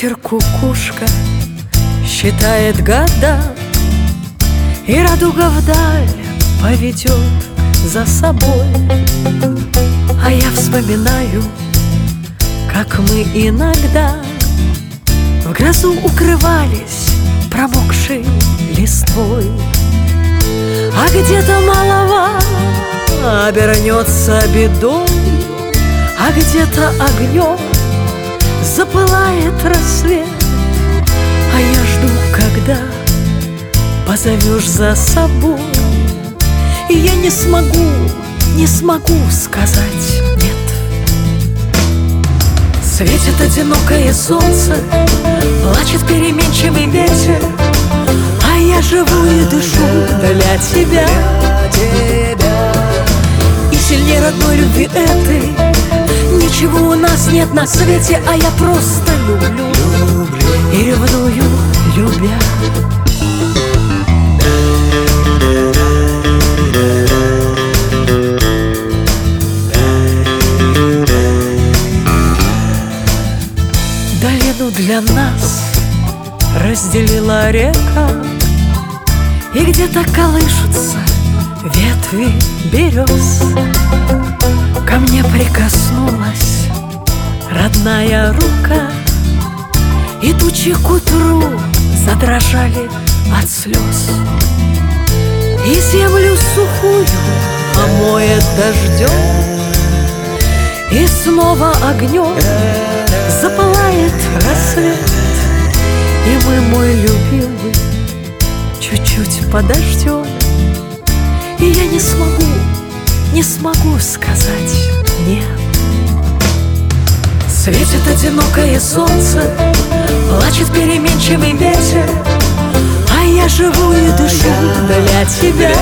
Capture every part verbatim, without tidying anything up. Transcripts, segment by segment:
вечер кукушка считает года, и радуга вдаль поведет за собой. А я вспоминаю, как мы иногда в грозу укрывались промокшей листвой. А где-то малова обернется бедой, а где-то огнем запылает рассвет. А я жду, когда позовешь за собой, и я не смогу, не смогу сказать нет. Светит одинокое солнце, плачет переменчивый ветер, а я живу и дышу для тебя. И сильнее родной любви этой ничего у нас нет на свете, а я просто люблю и ревную, любя. Долину для нас разделила река, и где-то колышутся ветви берез. Ко мне прикоснулась родная рука, и тучи к утру задрожали от слез. И землю сухую омоет дождем, и снова огнем запылает рассвет. И мы, мой любимый, чуть-чуть подождем, и я не смогу, не смогу сказать нет. Светит одинокое солнце, плачет переменчивый ветер, а я живу и дышу для тебя.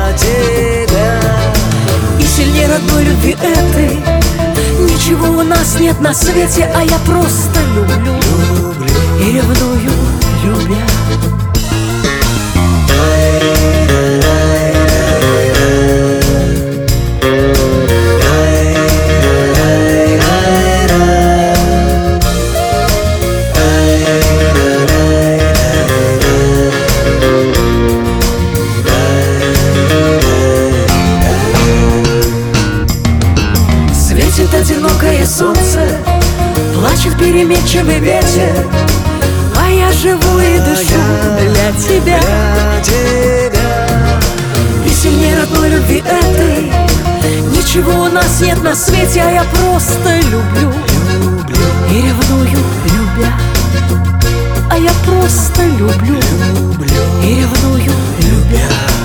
И сильнее родной любви этой ничего у нас нет на свете, а я просто люблю и ревную, любя. Светит одинокое солнце, плачет переменчивый ветер, а я живу и дышу для тебя. И сильнее родной любви этой ничего у нас нет на свете, а я просто люблю и ревную, любя. А я просто люблю и ревную, любя.